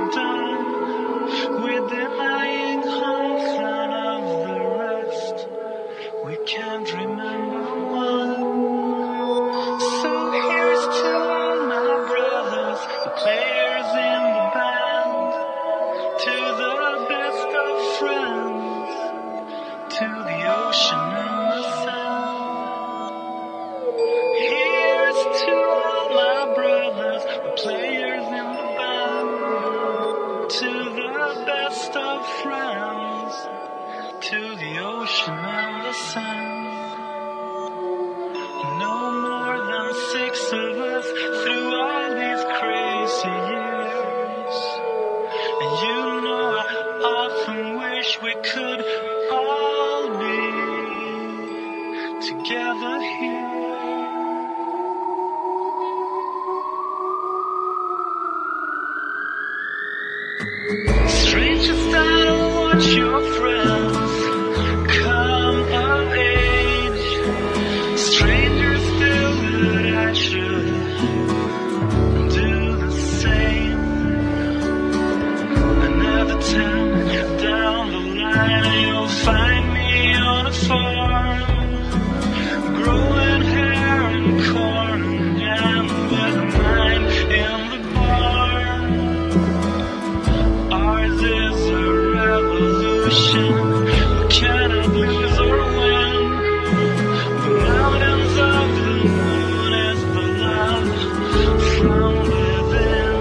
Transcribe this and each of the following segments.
done with denying half none of the rest. We can't remember one. So here's to all my brothers, the players in the band, to the best of friends, to the ocean and the sand. Here's to all my brothers, the players in the band, to the best of friends, to the ocean and the sand. No more than 6 of us through all these crazy years. And you know I often wish we could all be together here. Strangers that watch your friends come of age. Strangers feel that I should do the same. Another town down the line, you'll find me on a farm, growing hair and corn and with a mind in the barn. Ours is a revolution, cannot lose or win. The mountains of the moon is the love from within.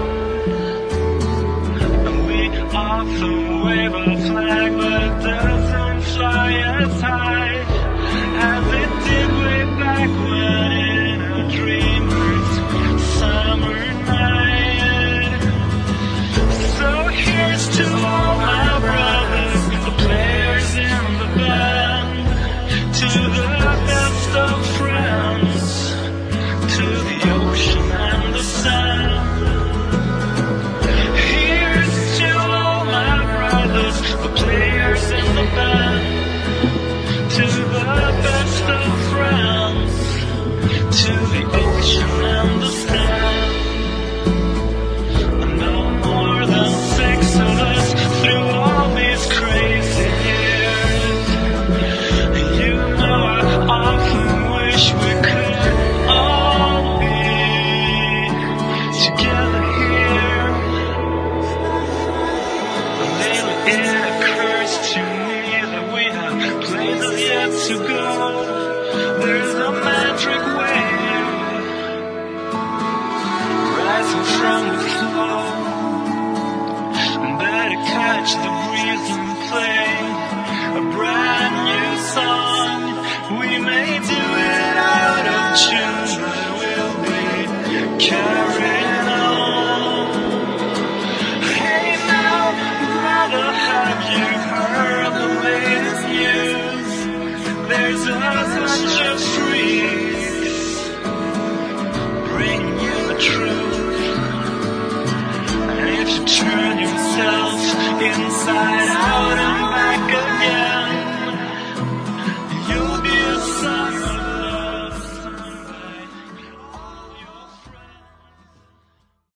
And we often wave a flag, but it doesn't fly as high as it did way back when in a dreamer's summer night. So here's to all my brothers, the players in the band, to the best of friends, to the ocean and the sand. Here's to all my brothers, the players in the band, to the best of friends, to the ocean and the sand. No more than 6 of us through all these crazy years. And you know I often wish we could all be together here. Lately it occurs to me that we have places yet to go. There's a magic wave rising from the flow. Better catch the breeze and play a brand new song. We may do it out of tune, but we'll be carrying on. Hey now, brother, have you heard the latest news? There's a bunch of freaks bringing you the truth. And if you turn yourself inside out,